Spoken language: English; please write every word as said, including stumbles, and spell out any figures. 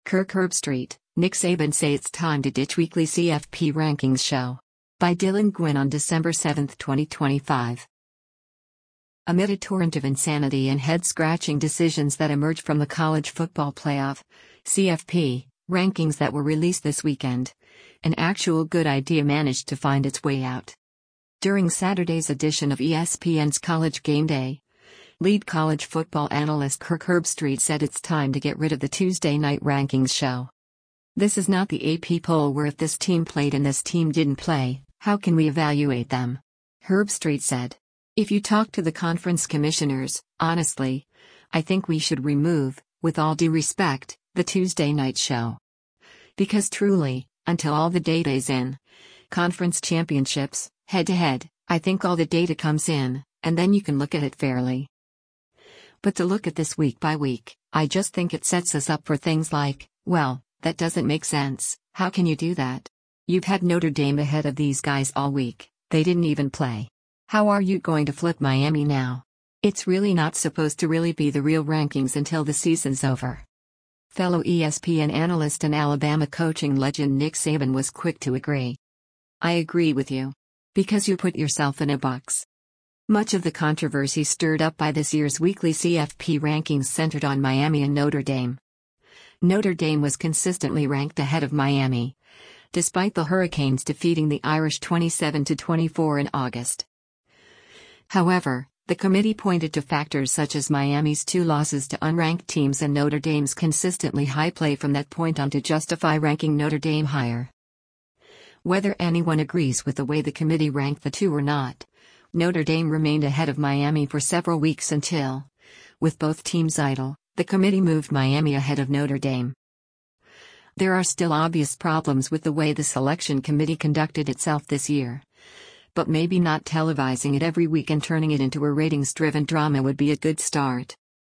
Kirk Herbstreit, Nick Saban say it's time to ditch weekly C F P rankings show. By Dylan Gwynn on December seventh, twenty twenty-five. Amid a torrent of insanity and head-scratching decisions that emerged from the College Football Playoff, C F P, rankings that were released this weekend, an actual good idea managed to find its way out. During Saturday's edition of E S P N's College Game Day, lead college football analyst Kirk Herbstreit said it's time to get rid of the Tuesday night rankings show. This is not the A P poll where if this team played and this team didn't play, how can we evaluate them? Herbstreit said. If you talk to the conference commissioners, honestly, I think we should remove, with all due respect, the Tuesday night show. Because truly, until all the data is in, conference championships, head-to-head, I think all the data comes in, and then you can look at it fairly. But to look at this week by week, I just think it sets us up for things like, well, that doesn't make sense, how can you do that? You've had Notre Dame ahead of these guys all week, they didn't even play. How are you going to flip Miami now? It's really not supposed to really be the real rankings until the season's over. Fellow E S P N analyst and Alabama coaching legend Nick Saban was quick to agree. I agree with you. Because you put yourself in a box. Much of the controversy stirred up by this year's weekly C F P rankings centered on Miami and Notre Dame. Notre Dame was consistently ranked ahead of Miami, despite the Hurricanes defeating the Irish twenty-seven to twenty-four in August. However, the committee pointed to factors such as Miami's two losses to unranked teams and Notre Dame's consistently high play from that point on to justify ranking Notre Dame higher. Whether anyone agrees with the way the committee ranked the two or not, Notre Dame remained ahead of Miami for several weeks until, with both teams idle, the committee moved Miami ahead of Notre Dame. There are still obvious problems with the way the selection committee conducted itself this year. But maybe not televising it every week and turning it into a ratings-driven drama would be a good start.